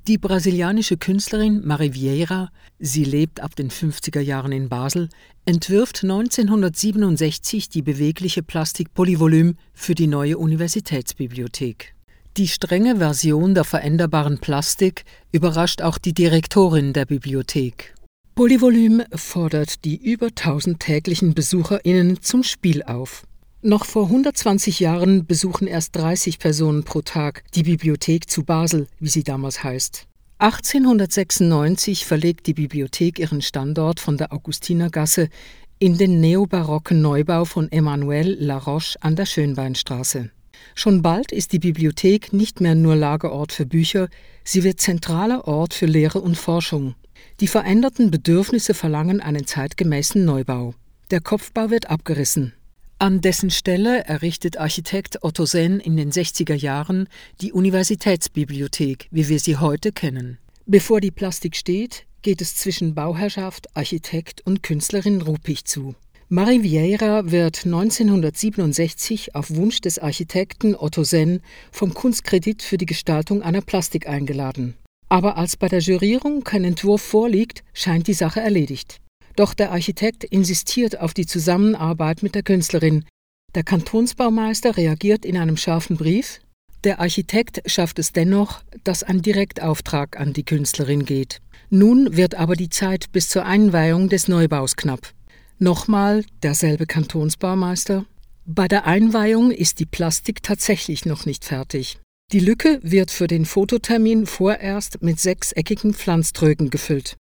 Die brasilianische Künstlerin Mari Vieira, sie lebt ab den 50er Jahren in Basel, entwirft 1967 die bewegliche Plastik Polyvolume für die neue Universitätsbibliothek. Die strenge Version der veränderbaren Plastik überrascht auch die Direktorin der Bibliothek. Polyvolume fordert die über 1000 täglichen BesucherInnen zum Spiel auf. Noch vor 120 Jahren besuchen erst 30 Personen pro Tag die Bibliothek zu Basel, wie sie damals heißt. 1896 verlegt die Bibliothek ihren Standort von der Augustinergasse in den neobarocken Neubau von Emmanuel Laroche an der Schönbeinstraße. Schon bald ist die Bibliothek nicht mehr nur Lagerort für Bücher, sie wird zentraler Ort für Lehre und Forschung. Die veränderten Bedürfnisse verlangen einen zeitgemäßen Neubau. Der Kopfbau wird abgerissen. An dessen Stelle errichtet Architekt Otto Senn in den 60er Jahren die Universitätsbibliothek, wie wir sie heute kennen. Bevor die Plastik steht, geht es zwischen Bauherrschaft, Architekt und Künstlerin ruppig zu. Mari Vieira wird 1967 auf Wunsch des Architekten Otto Senn vom Kunstkredit für die Gestaltung einer Plastik eingeladen. Aber als bei der Jurierung kein Entwurf vorliegt, scheint die Sache erledigt. Doch der Architekt insistiert auf die Zusammenarbeit mit der Künstlerin. Der Kantonsbaumeister reagiert in einem scharfen Brief. Der Architekt schafft es dennoch, dass ein Direktauftrag an die Künstlerin geht. Nun wird aber die Zeit bis zur Einweihung des Neubaus knapp. Nochmal derselbe Kantonsbaumeister. Bei der Einweihung ist die Plastik tatsächlich noch nicht fertig. Die Lücke wird für den Fototermin vorerst mit 6-eckigen Pflanztrögen gefüllt.